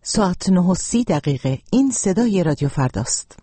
ساعت 9:30 این صدای رادیو فرداست.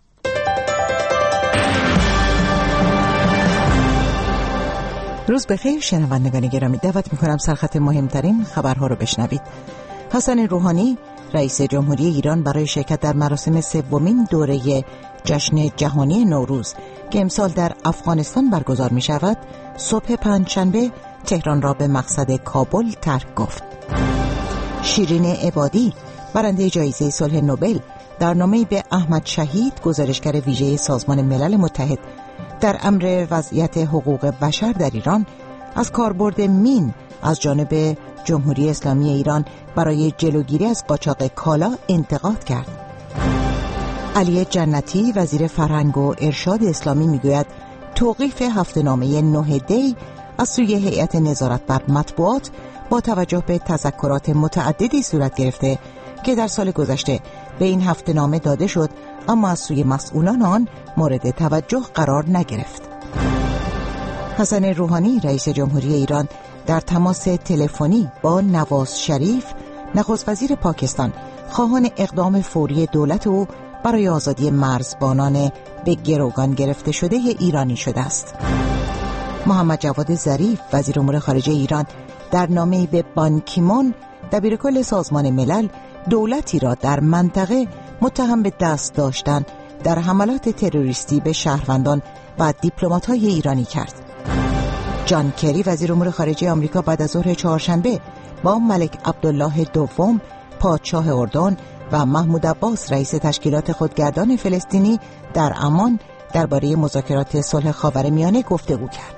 روز بخیر شنوندگان گرامی، دعوت می‌کنم سرخط مهمترین خبرها رو بشنوید. حسن روحانی رئیس جمهوری ایران برای شرکت در مراسم سومین دوره جشن جهانی نوروز که امسال در افغانستان برگزار می‌شود، صبح پنجشنبه تهران را به مقصد کابل ترک گفت. شیرین عبادی برنده جایزه صلح نوبل در نامه‌ای به احمد شهید گزارشگر ویژه سازمان ملل متحد در امر وضعیت حقوق بشر در ایران از کاربرد مین از جانب جمهوری اسلامی ایران برای جلوگیری از قاچاق کالا انتقاد کرد. علی جنتی وزیر فرهنگ و ارشاد اسلامی میگوید توقیف هفته‌نامه 9 دی از سوی هیئت نظارت بر مطبوعات با توجه به تذکرات متعددی صورت گرفته که در سال گذشته به این هفته‌نامه داده شد، اما از سوی مسئولان آن مورد توجه قرار نگرفت. حسن روحانی رئیس جمهوری ایران در تماس تلفنی با نواز شریف نخست وزیر پاکستان خواهان اقدام فوری دولت او برای آزادی مرزبانان به گروگان گرفته شده ایرانی شده است. محمد جواد ظریف وزیر امور خارجه ایران در نامه‌ای به بان کی مون دبیرکل سازمان ملل دولتی را در منطقه متهم به دست داشتن در حملات تروریستی به شهروندان و دیپلمات‌های ایرانی کرد. جان کری وزیر امور خارجه آمریکا بعد از ظهر چهارشنبه با ملک عبدالله دوم پادشاه اردن و محمود عباس رئیس تشکیلات خودگردان فلسطینی در عمان درباره مذاکرات صلح خاورمیانه گفتگو کرد.